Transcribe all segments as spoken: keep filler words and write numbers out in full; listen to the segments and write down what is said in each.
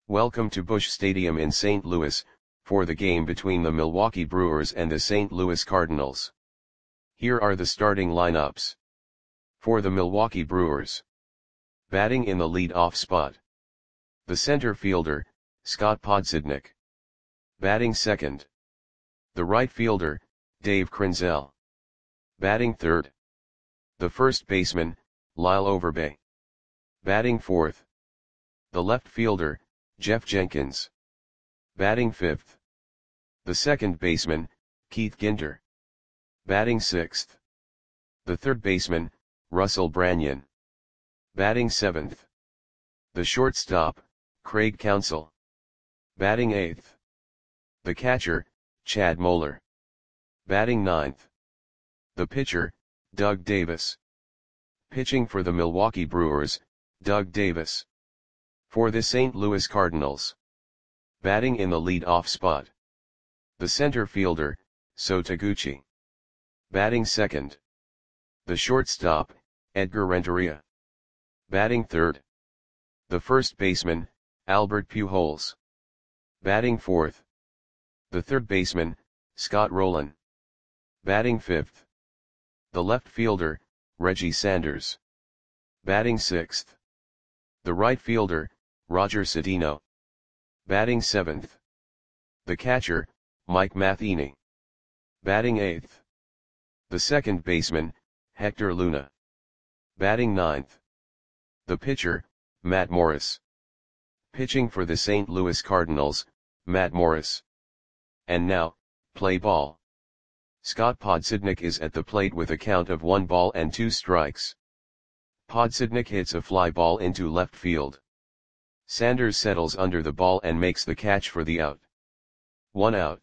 Welcome to Busch Stadium in Saint Louis, for the game between the Milwaukee Brewers and the Saint Louis Cardinals. Here are the starting lineups. For the Milwaukee Brewers. Batting in the lead-off spot. The center fielder, Scott Podsednik. Batting second. The right fielder, Dave Krenzel. Batting third. The first baseman, Lyle Overbay. Batting fourth. The left fielder, Jeff Jenkins. Batting fifth. The second baseman, Keith Ginter. Batting sixth. The third baseman, Russell Branyan. Batting seventh. The shortstop, Craig Counsell. Batting eighth. The catcher, Chad Moeller. Batting ninth. The pitcher, Doug Davis. Pitching for the Milwaukee Brewers, Doug Davis. For the Saint Louis Cardinals. Batting in the lead-off spot. The center fielder, So Taguchi. Batting second. The shortstop, Edgar Renteria. Batting third. The first baseman, Albert Pujols. Batting fourth. The third baseman, Scott Rolen. Batting fifth. The left fielder, Reggie Sanders. Batting sixth. The right fielder, Roger Cedeno. Batting seventh. The catcher, Mike Matheny. Batting eighth. The second baseman, Hector Luna. Batting ninth. The pitcher, Matt Morris. Pitching for the Saint Louis Cardinals, Matt Morris. And now, play ball. Scott Podsednik is at the plate with a count of one ball and two strikes. Podsednik hits a fly ball into left field. Sanders settles under the ball and makes the catch for the out. One out.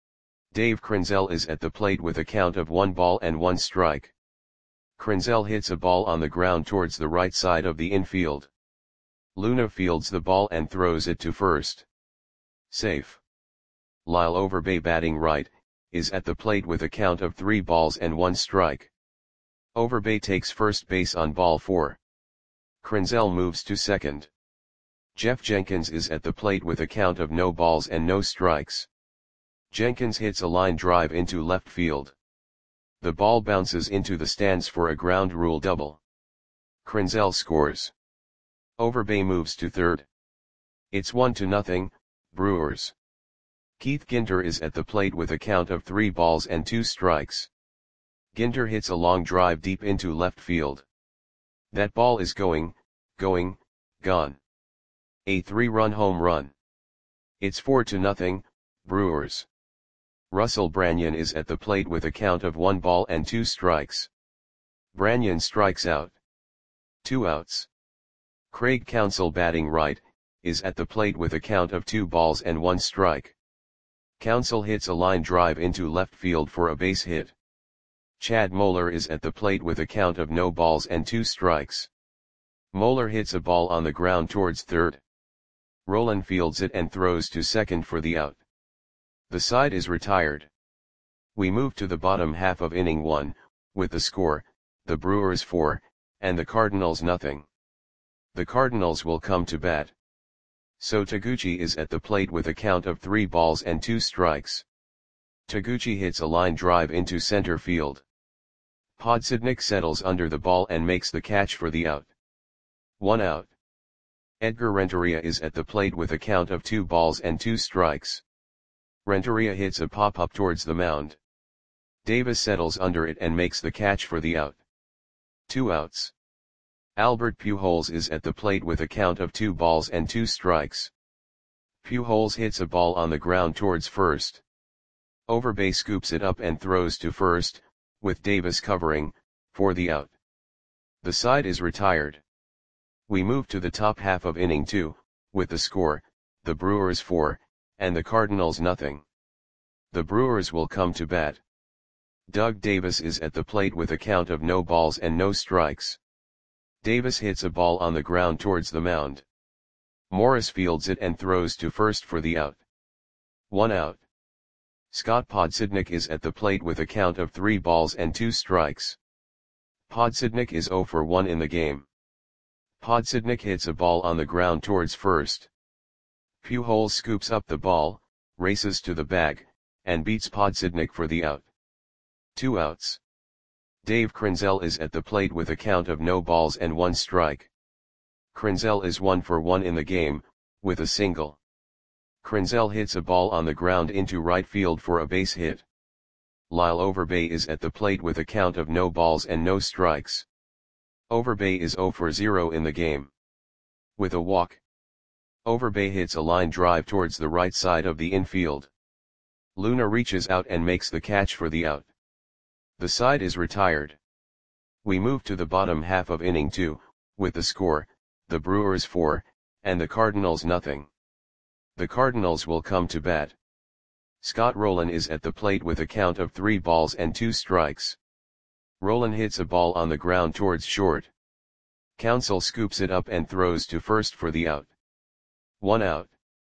Dave Krenzel is at the plate with a count of one ball and one strike. Krenzel hits a ball on the ground towards the right side of the infield. Luna fields the ball and throws it to first. Safe. Lyle Overbay, batting right, is at the plate with a count of three balls and one strike. Overbay takes first base on ball four. Krenzel moves to second. Jeff Jenkins is at the plate with a count of no balls and no strikes. Jenkins hits a line drive into left field. The ball bounces into the stands for a ground rule double. Krenzel scores. Overbay moves to third. It's one to nothing, Brewers. Keith Ginter is at the plate with a count of three balls and two strikes. Ginter hits a long drive deep into left field. That ball is going, going, gone. A three-run home run. It's four to nothing, Brewers. Russell Branyan is at the plate with a count of one ball and two strikes. Branyan strikes out. Two outs. Craig Counsell, batting right, is at the plate with a count of two balls and one strike. Counsell hits a line drive into left field for a base hit. Chad Moeller is at the plate with a count of no balls and two strikes. Moeller hits a ball on the ground towards third. Rolen fields it and throws to second for the out. The side is retired. We move to the bottom half of inning one, with the score, the Brewers four, and the Cardinals nothing. The Cardinals will come to bat. So Taguchi is at the plate with a count of three balls and two strikes. Taguchi hits a line drive into center field. Podsednik settles under the ball and makes the catch for the out. One out. Edgar Renteria is at the plate with a count of two balls and two strikes. Renteria hits a pop-up towards the mound. Davis settles under it and makes the catch for the out. Two outs. Albert Pujols is at the plate with a count of two balls and two strikes. Pujols hits a ball on the ground towards first. Overbay scoops it up and throws to first, with Davis covering, for the out. The side is retired. We move to the top half of inning two, with the score, the Brewers four, and the Cardinals nothing. The Brewers will come to bat. Doug Davis is at the plate with a count of no balls and no strikes. Davis hits a ball on the ground towards the mound. Morris fields it and throws to first for the out. One out. Scott Podsednik is at the plate with a count of three balls and two strikes. Podsednik is zero for one in the game. Podsednik hits a ball on the ground towards first. Pujols scoops up the ball, races to the bag, and beats Podsednik for the out. Two outs. Dave Krenzel is at the plate with a count of no balls and one strike. Krenzel is one for one in the game, with a single. Krenzel hits a ball on the ground into right field for a base hit. Lyle Overbay is at the plate with a count of no balls and no strikes. Overbay is zero for zero in the game. With a walk. Overbay hits a line drive towards the right side of the infield. Luna reaches out and makes the catch for the out. The side is retired. We move to the bottom half of inning two, with the score, the Brewers four, and the Cardinals nothing. The Cardinals will come to bat. Scott Rolen is at the plate with a count of three balls and two strikes. Rolen hits a ball on the ground towards short. Counsell scoops it up and throws to first for the out. One out.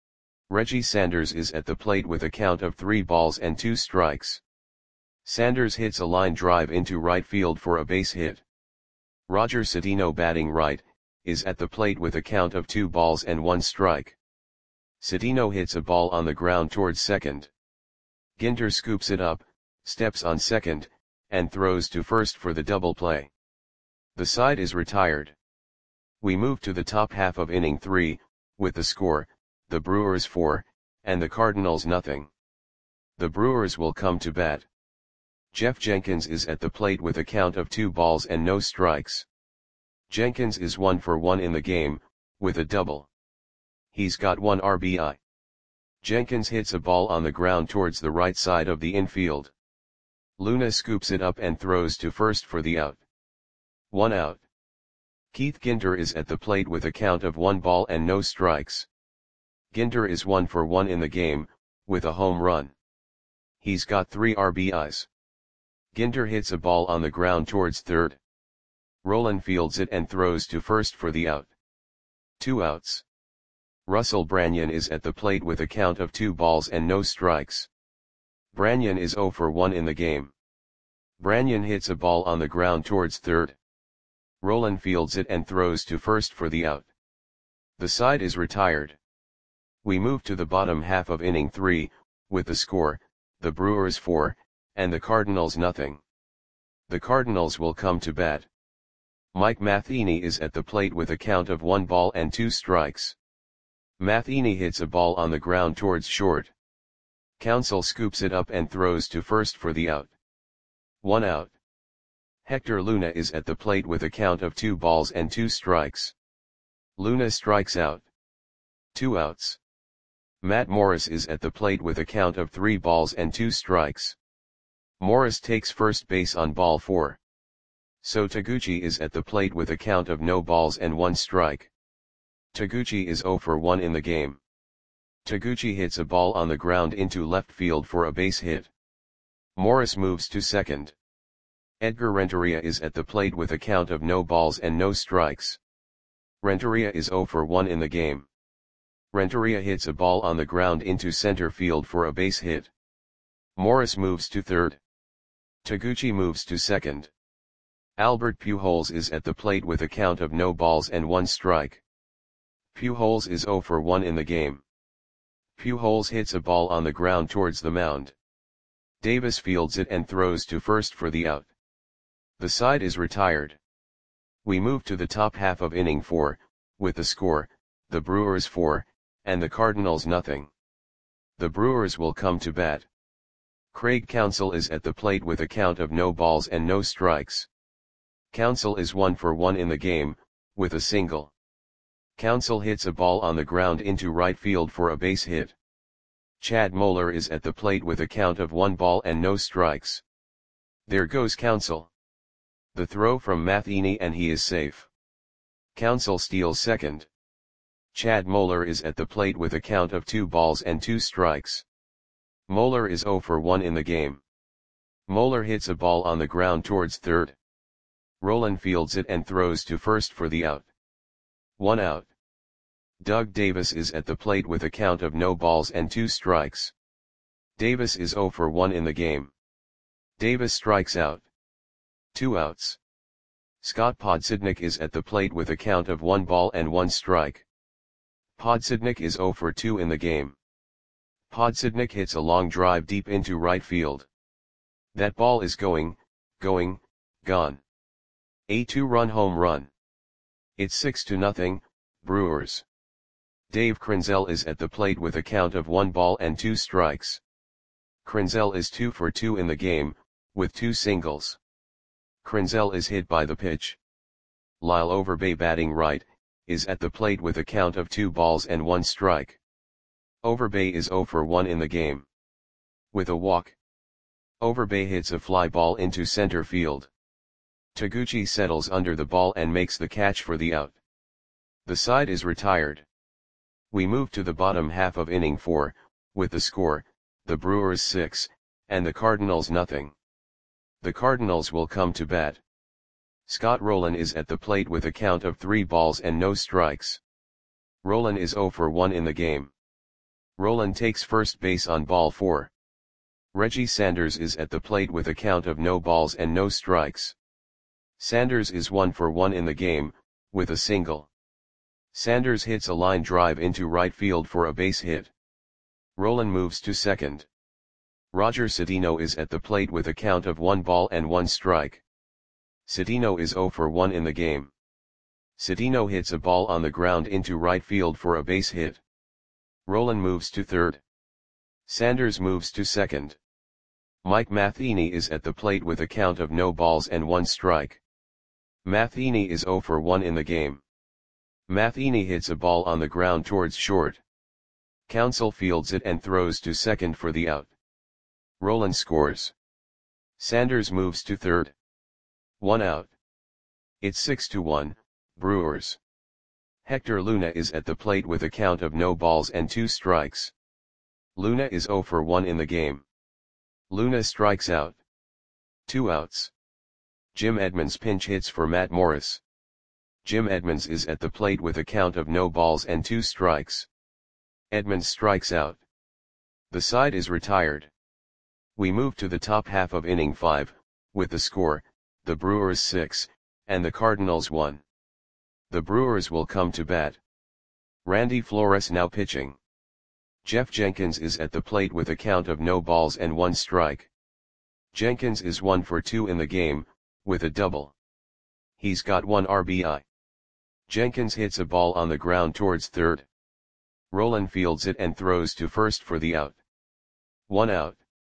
Reggie Sanders is at the plate with a count of three balls and two strikes. Sanders hits a line drive into right field for a base hit. Roger Cedeno, batting right, is at the plate with a count of two balls and one strike. Cedeno hits a ball on the ground towards second. Ginter scoops it up, steps on second, and throws to first for the double play. The side is retired. We move to the top half of inning three, with the score, the Brewers four, and the Cardinals nothing. The Brewers will come to bat. Jeff Jenkins is at the plate with a count of two balls and no strikes. Jenkins is one for one in the game, with a double. He's got one R B I. Jenkins hits a ball on the ground towards the right side of the infield. Luna scoops it up and throws to first for the out. One out. Keith Ginter is at the plate with a count of one ball and no strikes. Ginter is one for one in the game, with a home run. He's got three R B Is. Ginter hits a ball on the ground towards third. Rolen fields it and throws to first for the out. Two outs. Russell Branyan is at the plate with a count of two balls and no strikes. Branyan is zero for one in the game. Branyan hits a ball on the ground towards third. Rolen fields it and throws to first for the out. The side is retired. We move to the bottom half of inning three, with the score, the Brewers four, and the Cardinals nothing. The Cardinals will come to bat. Mike Matheny is at the plate with a count of one ball and two strikes. Matheny hits a ball on the ground towards short. Counsell scoops it up and throws to first for the out. One out. Hector Luna is at the plate with a count of two balls and two strikes. Luna strikes out. Two outs. Matt Morris is at the plate with a count of three balls and two strikes. Morris takes first base on ball four. So Taguchi is at the plate with a count of no balls and one strike. Taguchi is zero for one in the game. Taguchi hits a ball on the ground into left field for a base hit. Morris moves to second. Edgar Renteria is at the plate with a count of no balls and no strikes. Renteria is zero for one in the game. Renteria hits a ball on the ground into center field for a base hit. Morris moves to third. Taguchi moves to second. Albert Pujols is at the plate with a count of no balls and one strike. Pujols is zero for one in the game. Pujols hits a ball on the ground towards the mound. Davis fields it and throws to first for the out. The side is retired. We move to the top half of inning four, with the score, the Brewers four, and the Cardinals nothing. The Brewers will come to bat. Craig Counsell is at the plate with a count of no balls and no strikes. Counsell is one for one in the game, with a single. Counsell hits a ball on the ground into right field for a base hit. Chad Moeller is at the plate with a count of one ball and no strikes. There goes Counsell. The throw from Matheny and he is safe. Counsell steals second. Chad Moeller is at the plate with a count of two balls and two strikes. Moeller is zero for one in the game. Moeller hits a ball on the ground towards third. Rolen fields it and throws to first for the out. One out. Doug Davis is at the plate with a count of no balls and two strikes. Davis is zero for one in the game. Davis strikes out. Two outs. Scott Podsednik is at the plate with a count of one ball and one strike. Podsednik is zero for two in the game. Podsednik hits a long drive deep into right field. That ball is going, going, gone. A two-run home run. It's six to nothing, Brewers. Dave Krenzel is at the plate with a count of one ball and two strikes. Krenzel is two for two in the game, with two singles. Krenzel is hit by the pitch. Lyle Overbay, batting right, is at the plate with a count of two balls and one strike. Overbay is zero for one in the game. With a walk, Overbay hits a fly ball into center field. Taguchi settles under the ball and makes the catch for the out. The side is retired. We move to the bottom half of inning four, with the score, the Brewers six, and the Cardinals nothing. The Cardinals will come to bat. Scott Rolen is at the plate with a count of three balls and no strikes. Rolen is zero for one in the game. Rolen takes first base on ball four. Reggie Sanders is at the plate with a count of no balls and no strikes. Sanders is one for one in the game, with a single. Sanders hits a line drive into right field for a base hit. Rolen moves to second. Roger Cedeno is at the plate with a count of one ball and one strike. Cedeno is zero for one in the game. Cedeno hits a ball on the ground into right field for a base hit. Rolen moves to third. Sanders moves to second. Mike Matheny is at the plate with a count of no balls and one strike. Matheny is zero for one in the game. Matheny hits a ball on the ground towards short. Counsell fields it and throws to second for the out. Rolen scores. Sanders moves to third. One out. It's six to one, Brewers. Hector Luna is at the plate with a count of no balls and two strikes. Luna is zero for one in the game. Luna strikes out. Two outs. Jim Edmonds pinch hits for Matt Morris. Jim Edmonds is at the plate with a count of no balls and two strikes. Edmonds strikes out. The side is retired. We move to the top half of inning five, with the score, the Brewers six, and the Cardinals one. The Brewers will come to bat. Randy Flores now pitching. Jeff Jenkins is at the plate with a count of no balls and one strike. Jenkins is one for two in the game, with a double. He's got one R B I. Jenkins hits a ball on the ground towards third. Rolen fields it and throws to first for the out. One out.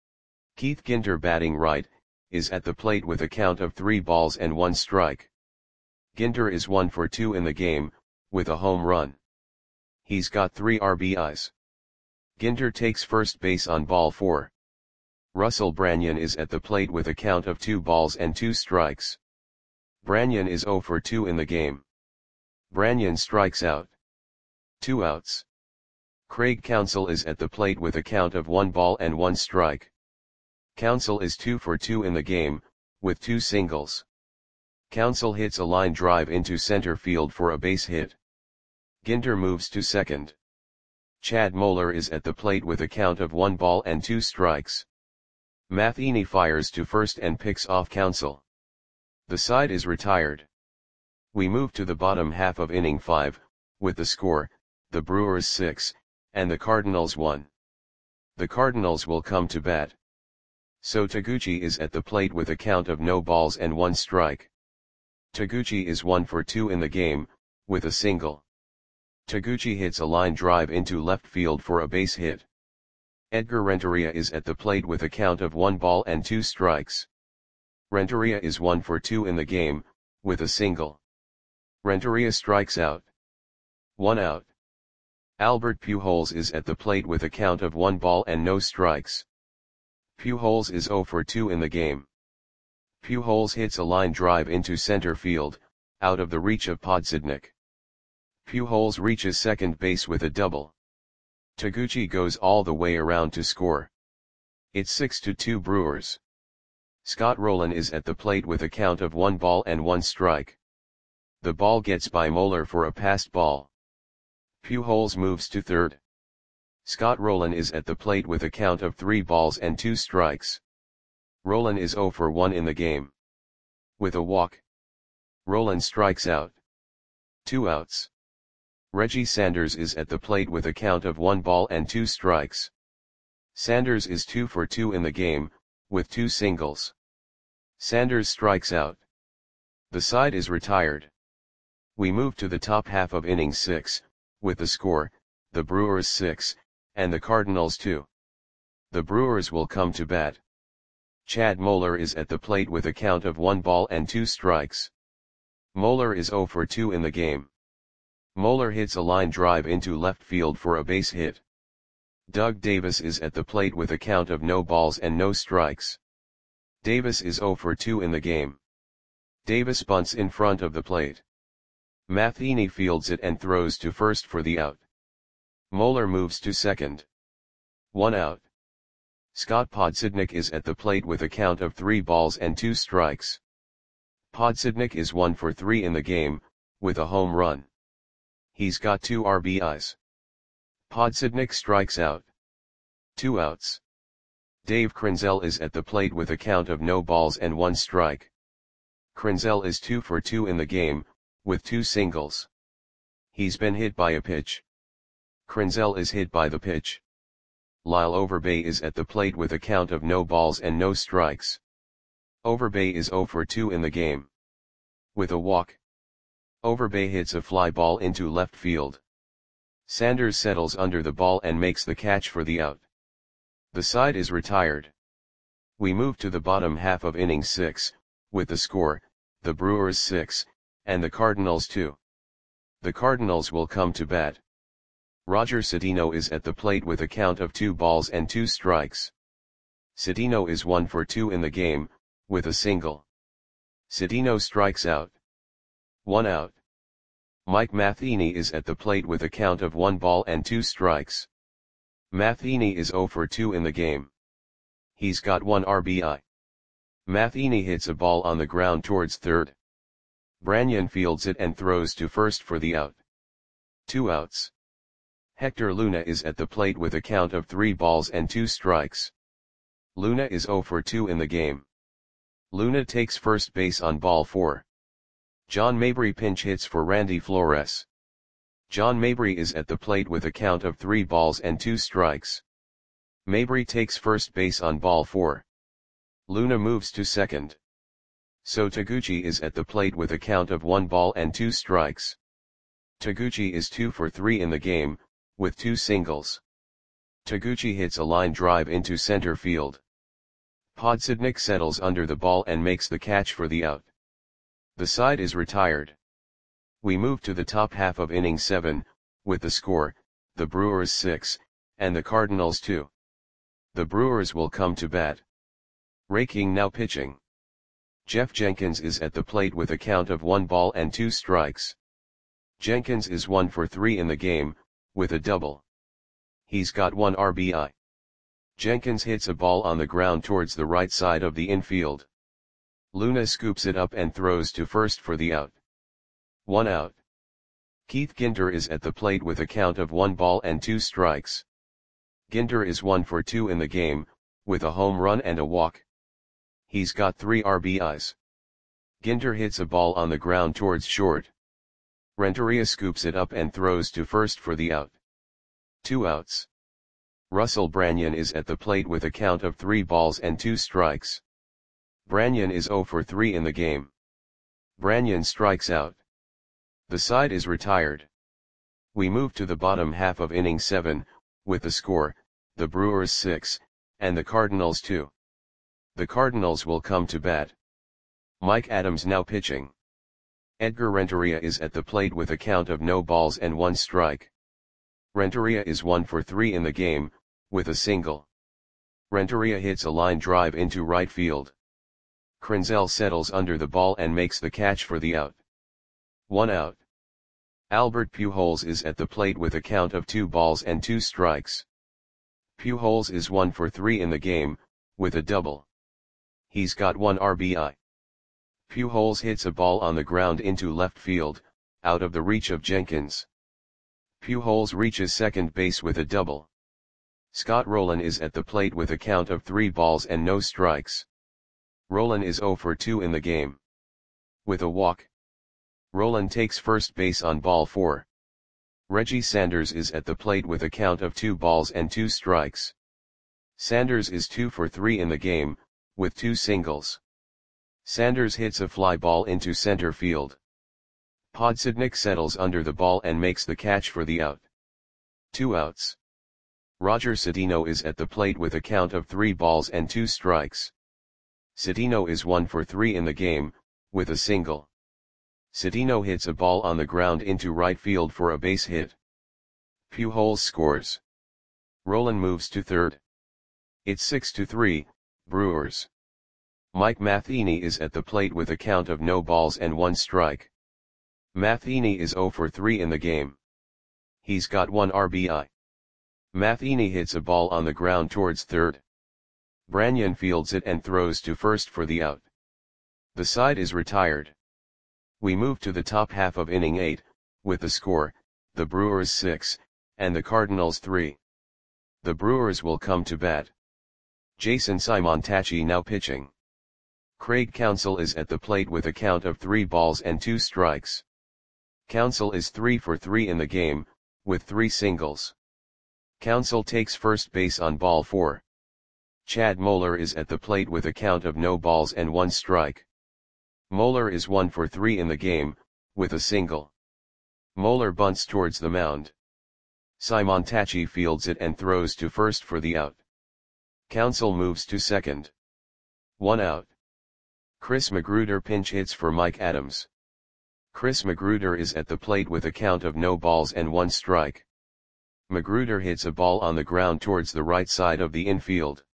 Keith Ginter, batting right, is at the plate with a count of three balls and one strike. Ginter is one for two in the game, with a home run. He's got three R B Is. Ginter takes first base on ball four. Russell Branyan is at the plate with a count of two balls and two strikes. Branyan is zero for two in the game. Branyan strikes out. Two outs. Craig Counsell is at the plate with a count of one ball and one strike. Counsell is two for two in the game, with two singles. Counsell hits a line drive into center field for a base hit. Ginter moves to second. Chad Moeller is at the plate with a count of one ball and two strikes. Matheny fires to first and picks off Counsell. The side is retired. We move to the bottom half of inning five, with the score, the Brewers six, and the Cardinals one. The Cardinals will come to bat. So Taguchi is at the plate with a count of no balls and one strike. Taguchi is one for two in the game, with a single. Taguchi hits a line drive into left field for a base hit. Edgar Renteria is at the plate with a count of one ball and two strikes. Renteria is one for two in the game, with a single. Renteria strikes out. One out. Albert Pujols is at the plate with a count of one ball and no strikes. Pujols is zero for two in the game. Pujols hits a line drive into center field, out of the reach of Podsednik. Pujols reaches second base with a double. Taguchi goes all the way around to score. It's six to two Brewers. Scott Rolen is at the plate with a count of one ball and one strike. The ball gets by Moeller for a passed ball. Pujols moves to third. Scott Rolen is at the plate with a count of three balls and two strikes. Rolen is zero for one in the game. With a walk, Rolen strikes out. Two outs. Reggie Sanders is at the plate with a count of one ball and two strikes. Sanders is two for two in the game, with two singles. Sanders strikes out. The side is retired. We move to the top half of inning six, with the score, the Brewers six, and the Cardinals two. The Brewers will come to bat. Chad Moeller is at the plate with a count of one ball and two strikes. Moeller is zero for two in the game. Moeller hits a line drive into left field for a base hit. Doug Davis is at the plate with a count of no balls and no strikes. Davis is zero for two in the game. Davis bunts in front of the plate. Matheny fields it and throws to first for the out. Moeller moves to second. One out. Scott Podsednik is at the plate with a count of three balls and two strikes. Podsednik is one for three in the game, with a home run. He's got two R B Is. Podsednik strikes out. Two outs. Dave Krenzel is at the plate with a count of no balls and one strike. Krenzel is two for two in the game, with two singles. He's been hit by a pitch. Krenzel is hit by the pitch. Lyle Overbay is at the plate with a count of no balls and no strikes. Overbay is zero for two in the game. With a walk. Overbay hits a fly ball into left field. Sanders settles under the ball and makes the catch for the out. The side is retired. We move to the bottom half of inning six, with the score, the Brewers six, and the Cardinals two. The Cardinals will come to bat. Roger Cedeno is at the plate with a count of two balls and two strikes. Cedeno is one for two in the game, with a single. Cedeno strikes out. One out. Mike Matheny is at the plate with a count of one ball and two strikes. Matheny is zero for two in the game. He's got one R B I. Matheny hits a ball on the ground towards third. Branyan fields it and throws to first for the out. Two outs. Hector Luna is at the plate with a count of three balls and two strikes. Luna is zero for two in the game. Luna takes first base on ball four. John Mabry pinch hits for Randy Flores. John Mabry is at the plate with a count of three balls and two strikes. Mabry takes first base on ball four. Luna moves to second. So Taguchi is at the plate with a count of one ball and two strikes. Taguchi is two for three in the game, with two singles. Taguchi hits a line drive into center field. Podsednik settles under the ball and makes the catch for the out. The side is retired. We move to the top half of inning seven, with the score, the Brewers six, and the Cardinals two. The Brewers will come to bat. Raking now pitching. Jeff Jenkins is at the plate with a count of one ball and two strikes. Jenkins is one for three in the game, with a double. He's got one R B I. Jenkins hits a ball on the ground towards the right side of the infield. Luna scoops it up and throws to first for the out. One out. Keith Ginter is at the plate with a count of one ball and two strikes. Ginter is one for two in the game, with a home run and a walk. He's got three R B Is. Ginter hits a ball on the ground towards short. Renteria scoops it up and throws to first for the out. Two outs. Russell Branyan is at the plate with a count of three balls and two strikes. Branyan is zero for three in the game. Branyan strikes out. The side is retired. We move to the bottom half of inning seven, with the score, the Brewers six, and the Cardinals two. The Cardinals will come to bat. Mike Adams now pitching. Edgar Renteria is at the plate with a count of no balls and one strike. Renteria is one for three in the game, with a single. Renteria hits a line drive into right field. Krenzel settles under the ball and makes the catch for the out. One out. Albert Pujols is at the plate with a count of two balls and two strikes. Pujols is one for three in the game, with a double. He's got one R B I. Pujols hits a ball on the ground into left field, out of the reach of Jenkins. Pujols reaches second base with a double. Scott Rolen is at the plate with a count of three balls and no strikes. Rolen is zero for two in the game. With a walk. Rolen takes first base on ball four. Reggie Sanders is at the plate with a count of two balls and two strikes. Sanders is two for three in the game, with two singles. Sanders hits a fly ball into center field. Podsednik settles under the ball and makes the catch for the out. Two outs. Roger Cedeno is at the plate with a count of three balls and two strikes. Cedeno is one for three in the game, with a single. Cedeno hits a ball on the ground into right field for a base hit. Pujols scores. Rolen moves to third. It's six to three, Brewers. Mike Matheny is at the plate with a count of no balls and one strike. Matheny is zero for three in the game. He's got one R B I. Matheny hits a ball on the ground towards third. Branyan fields it and throws to first for the out. The side is retired. We move to the top half of inning eight, with the score, the Brewers six, and the Cardinals three. The Brewers will come to bat. Jason Simontacchi now pitching. Craig Counsell is at the plate with a count of three balls and two strikes. Counsell is three for three in the game, with three singles. Counsell takes first base on ball four. Chad Moeller is at the plate with a count of no balls and one strike. Moeller is one for three in the game, with a single. Moeller bunts towards the mound. Simontacchi fields it and throws to first for the out. Counsell moves to second. One out. Chris Magruder pinch hits for Mike Adams. Chris Magruder is at the plate with a count of no balls and one strike. Magruder hits a ball on the ground towards the right side of the infield.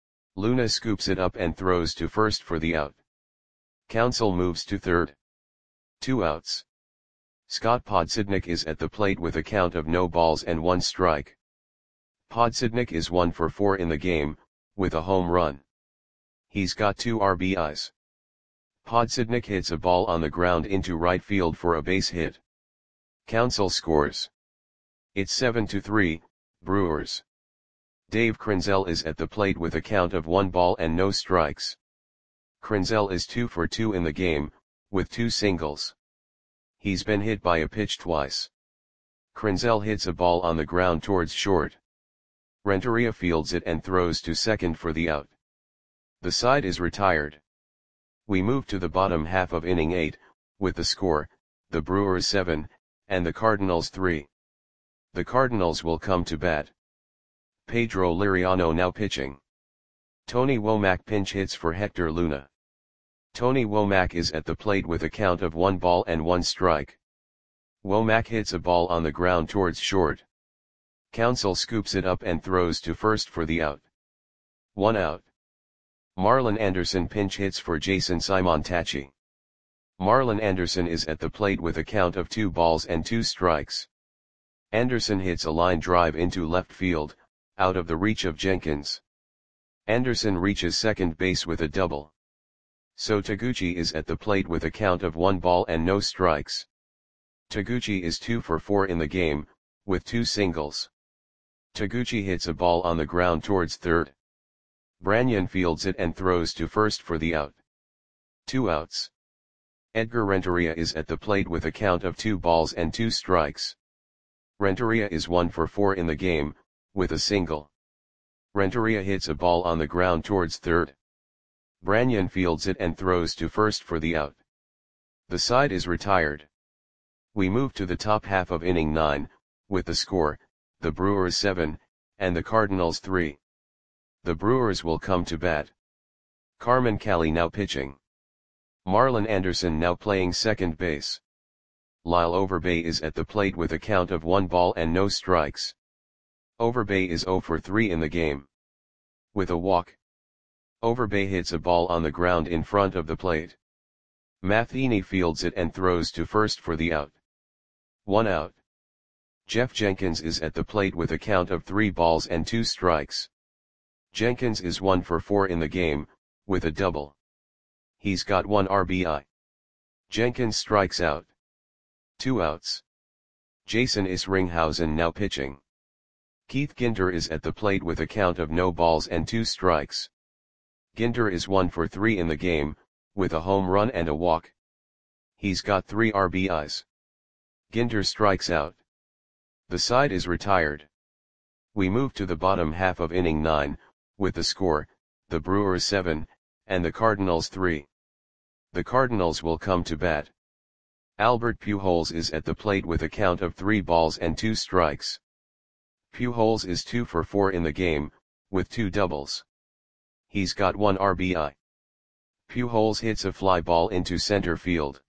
Luna scoops it up and throws to first for the out. Counsell moves to third. Two outs. Scott Podsednik is at the plate with a count of no balls and one strike. Podsednik is one for four in the game, with a home run. He's got two R B Is. Podsednik hits a ball on the ground into right field for a base hit. Counsell scores. It's seven to three, Brewers. Dave Krenzel is at the plate with a count of one ball and no strikes. Krenzel is two for two in the game, with two singles. He's been hit by a pitch twice. Krenzel hits a ball on the ground towards short. Renteria fields it and throws to second for the out. The side is retired. We move to the bottom half of inning eight, with the score, the Brewers seven, and the Cardinals three. The Cardinals will come to bat. Pedro Liriano now pitching. Tony Womack pinch hits for Hector Luna. Tony Womack is at the plate with a count of one ball and one strike. Womack hits a ball on the ground towards short. Counsell scoops it up and throws to first for the out. One out. Marlon Anderson pinch hits for Jason Simontacchi. Marlon Anderson is at the plate with a count of two balls and two strikes. Anderson hits a line drive into left field, out of the reach of Jenkins. Anderson reaches second base with a double. So Taguchi is at the plate with a count of one ball and no strikes. Taguchi is two for four in the game, with two singles. Taguchi hits a ball on the ground towards third. Branyan fields it and throws to first for the out. Two outs. Edgar Renteria is at the plate with a count of two balls and two strikes. Renteria is one for four in the game, with a single. Renteria hits a ball on the ground towards third. Branyan fields it and throws to first for the out. The side is retired. We move to the top half of inning nine, with the score, the Brewers seven, and the Cardinals three. The Brewers will come to bat. Carmen Cali now pitching. Marlon Anderson now playing second base. Lyle Overbay is at the plate with a count of one ball and no strikes. Overbay is zero for three in the game. With a walk. Overbay hits a ball on the ground in front of the plate. Matheny fields it and throws to first for the out. One out. Jeff Jenkins is at the plate with a count of three balls and two strikes. Jenkins is one for four in the game, with a double. He's got one R B I. Jenkins strikes out. Two outs. Jason Isringhausen now pitching. Keith Ginter is at the plate with a count of no balls and two strikes. Ginter is one for three in the game, with a home run and a walk. He's got three R B Is. Ginter strikes out. The side is retired. We move to the bottom half of inning nine, with the score, the Brewers seven, and the Cardinals three. The Cardinals will come to bat. Albert Pujols is at the plate with a count of three balls and two strikes. Pujols is two for four in the game, with two doubles. He's got one R B I. Pujols hits a fly ball into center field.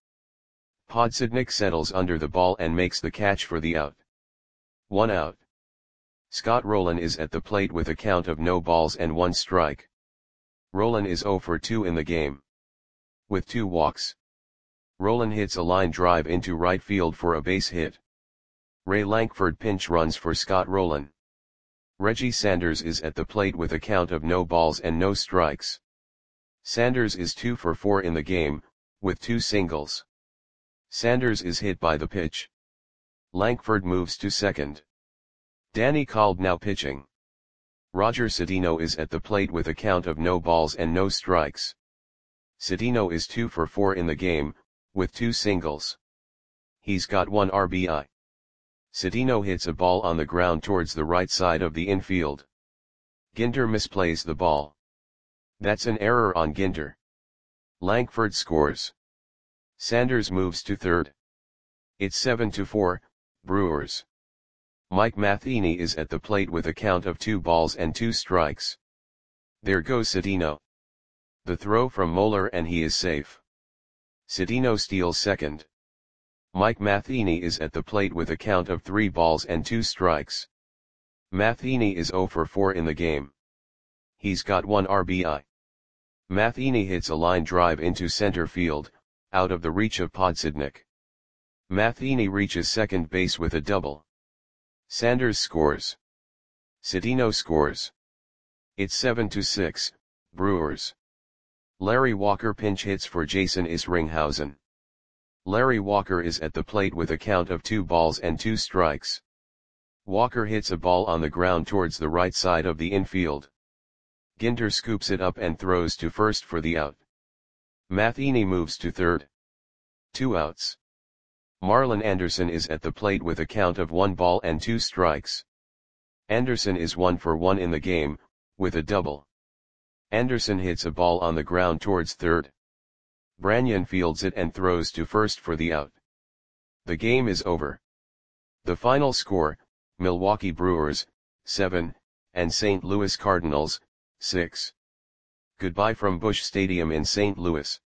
Podsednik settles under the ball and makes the catch for the out. One out. Scott Rolen is at the plate with a count of no balls and one strike. Rolen is zero for two in the game. With two walks. Rolen hits a line drive into right field for a base hit. Ray Lankford pinch runs for Scott Rolen. Reggie Sanders is at the plate with a count of no balls and no strikes. Sanders is two for four in the game, with two singles. Sanders is hit by the pitch. Lankford moves to second. Danny Kolb now pitching. Roger Cedeno is at the plate with a count of no balls and no strikes. Cedeno is two for four in the game, with two singles. He's got one R B I. Cedeno hits a ball on the ground towards the right side of the infield. Ginter misplays the ball. That's an error on Ginter. Lankford scores. Sanders moves to third. It's seven to four, Brewers. Mike Matheny is at the plate with a count of two balls and two strikes. There goes Cedeno. The throw from Moeller and he is safe. Cedeno steals second. Mike Matheny is at the plate with a count of three balls and two strikes. Matheny is zero for four in the game. He's got one R B I. Matheny hits a line drive into center field, out of the reach of Podsednik. Matheny reaches second base with a double. Sanders scores. Cedeno scores. It's seven to six, Brewers. Larry Walker pinch hits for Jason Isringhausen. Larry Walker is at the plate with a count of two balls and two strikes. Walker hits a ball on the ground towards the right side of the infield. Ginter scoops it up and throws to first for the out. Matheny moves to third. Two outs. Marlon Anderson is at the plate with a count of one ball and two strikes. Anderson is one for one in the game, with a double. Anderson hits a ball on the ground towards third. Branyan fields it and throws to first for the out. The game is over. The final score, Milwaukee Brewers, seven, and Saint Louis Cardinals, six. Goodbye from Busch Stadium in Saint Louis.